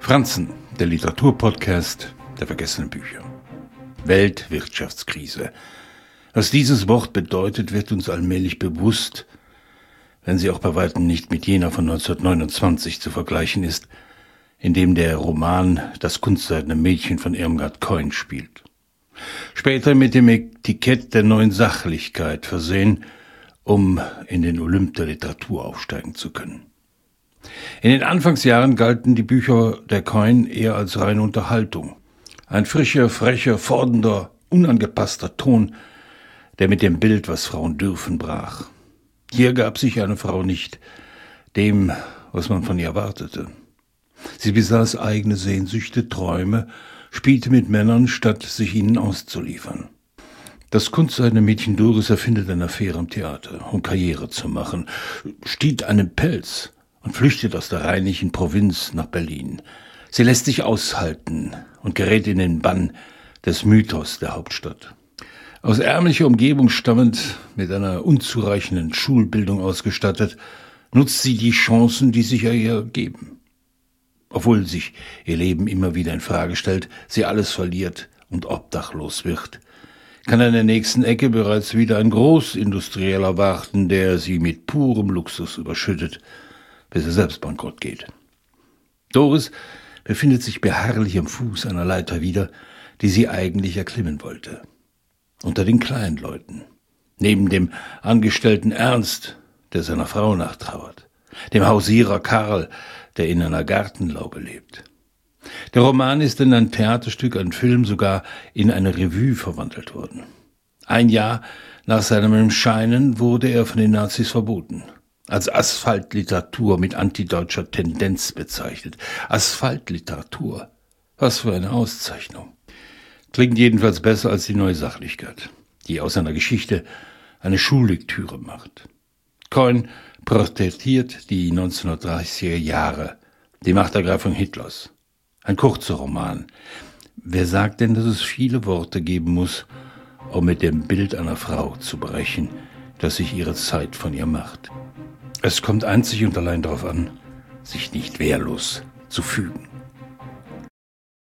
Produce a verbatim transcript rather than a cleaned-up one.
Franzen, der Literaturpodcast der vergessenen Bücher. Weltwirtschaftskrise. Was dieses Wort bedeutet, wird uns allmählich bewusst, wenn sie auch bei weitem nicht mit jener von neunzehnhundertneunundzwanzig zu vergleichen ist, in dem der Roman Das kunstseidene Mädchen von Irmgard Keun spielt. Später mit dem Etikett der neuen Sachlichkeit versehen, um in den Olymp der Literatur aufsteigen zu können. In den Anfangsjahren galten die Bücher der Keun eher als reine Unterhaltung. Ein frischer, frecher, fordernder, unangepasster Ton, der mit dem Bild, was Frauen dürfen, brach. Hier gab sich eine Frau nicht dem, was man von ihr erwartete. Sie besaß eigene Sehnsüchte, Träume, spielte mit Männern, statt sich ihnen auszuliefern. Das kunstseidene Mädchen Doris erfindet eine Affäre am Theater, um Karriere zu machen, stiehlt einen Pelz und flüchtet aus der rheinischen Provinz nach Berlin. Sie lässt sich aushalten und gerät in den Bann des Mythos der Hauptstadt. Aus ärmlicher Umgebung stammend, mit einer unzureichenden Schulbildung ausgestattet, nutzt sie die Chancen, die sich ihr geben. Obwohl sich ihr Leben immer wieder in Frage stellt, sie alles verliert und obdachlos wird, kann an der nächsten Ecke bereits wieder ein Großindustrieller warten, der sie mit purem Luxus überschüttet, bis er selbst bankrott geht. Doris befindet sich beharrlich am Fuß einer Leiter wieder, die sie eigentlich erklimmen wollte. Unter den kleinen Leuten, neben dem Angestellten Ernst, der seiner Frau nachtrauert, dem Hausierer Karl, der in einer Gartenlaube lebt. Der Roman ist in ein Theaterstück, ein Film, sogar in eine Revue verwandelt worden. Ein Jahr nach seinem Erscheinen wurde er von den Nazis verboten. Als Asphaltliteratur mit antideutscher Tendenz bezeichnet. Asphaltliteratur. Was für eine Auszeichnung. Klingt jedenfalls besser als die neue Sachlichkeit, die aus einer Geschichte eine Schullektüre macht. Keun porträtiert die neunzehnhundertdreißiger Jahre, die Machtergreifung Hitlers. Ein kurzer Roman. Wer sagt denn, dass es viele Worte geben muss, um mit dem Bild einer Frau zu brechen, das sich ihre Zeit von ihr macht? Es kommt einzig und allein darauf an, sich nicht wehrlos zu fügen.